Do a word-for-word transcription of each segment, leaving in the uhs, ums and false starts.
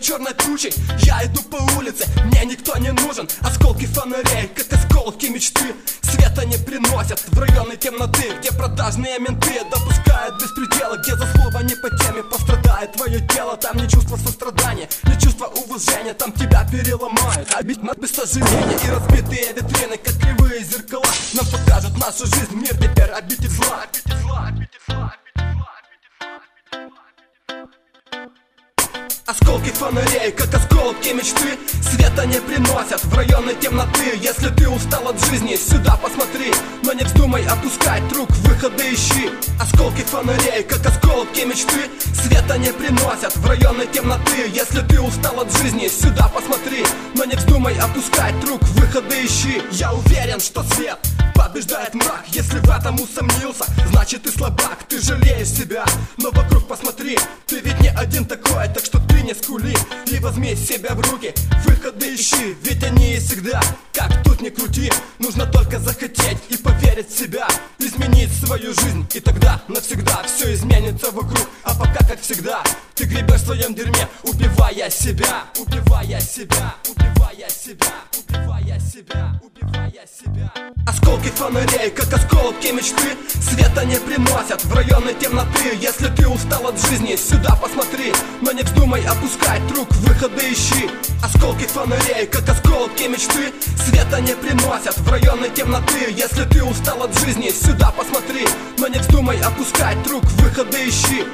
черной тучей. Я иду по улице, мне никто не нужен. Осколки фонарей, как осколки мечты, света не приносят в районы темноты, где продажные менты допускают беспредела, где за слово не по теме пострадает твое тело. Там не чувство сострадания, не чувство уважения, там тебя переломают, обидно без сожаления. И разбитые витрины, как кривые зеркала, нам покажут нашу жизнь, мир теперь обитель зла. Обитель зла, обитель зла, обитель зла, обитель зла. Осколки фонарей, как осколки мечты, света не приносят в районы темноты. Если ты устал от жизни, сюда посмотри, но не вздумай опускать рук, выходы ищи. Осколки фонарей, как осколки мечты, света не приносят в районы темноты. Если ты устал от жизни, сюда посмотри, но не вздумай опускать рук, выходы ищи. Я уверен, что свет побеждает мрак. Если в этом усомнился, значит ты слабак, ты жалеешь себя. Но вокруг посмотри, ты ведь не один такой, так что ты не скули и возьми себя в руки, выходы ищи, ведь они есть всегда. Как тут ни крути, нужно только захотеть и поверить в себя, изменить свою жизнь, и тогда навсегда все изменится вокруг. А пока, как всегда, ты гребешь в своем дерьме, убивая себя, убивая себя, убивая себя, убивая себя, убивая себя. Осколки фонарей, как осколки мечты, света не приносят в районы темноты. Если ты устал от жизни, сюда посмотри, но не вздумай опускать рук, выходы ищи. Осколки фонарей, как осколки мечты, света не приносят в районы темноты. Если ты устал от жизни, сюда посмотри, но не вздумай опускать рук, выходы ищи.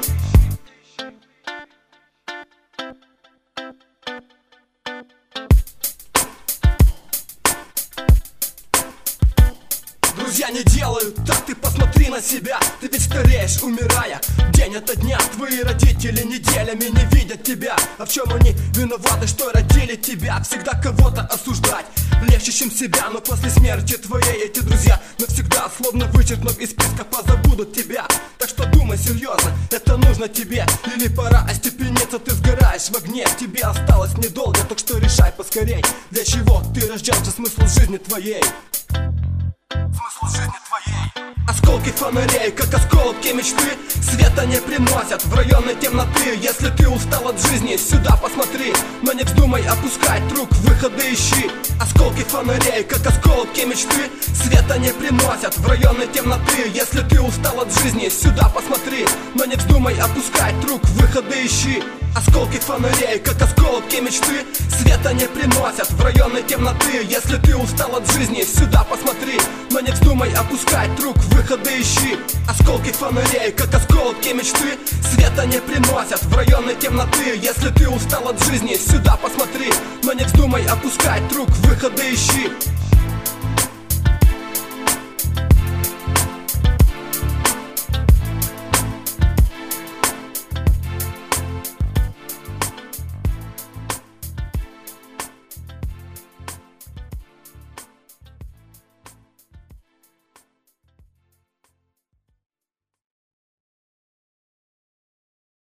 Друзья не делают так, ты посмотри на себя. Ты ведь стареешь, умирая день ото дня. Твои родители неделями не видят тебя. А в чем они виноваты, что родили тебя? Всегда кого-то осуждать легче, чем себя. Но после смерти твоей эти друзья навсегда, словно вычеркнув из списка, позабудут тебя. Так что думай серьезно, это нужно тебе или пора остепениться? Ты сгораешь в огне, тебе осталось недолго, так что решай поскорей, для чего ты рождался, смысл жизни твоей. Смысл жизни твоей. Осколки фонарей, как осколки мечты, света не приносят в районы темноты. Если ты устал от жизни, сюда посмотри, но не вздумай опускать рук, выходы ищи. Осколки фонарей, как осколки мечты, света не приносят в районы темноты. Если ты устал от жизни, сюда посмотри, но не вздумай опускать рук, выходы ищи. Осколки фонарей, как осколки мечты, света не приносят в районы темноты. Если ты устал от жизни, сюда посмотри, но не вздумай опускать рук, выходы ищи. Осколки фонарей, как осколки мечты, света не приносят в районы темноты. Если ты устал от жизни, сюда посмотри, но не вздумай опускать рук, выходы ищи.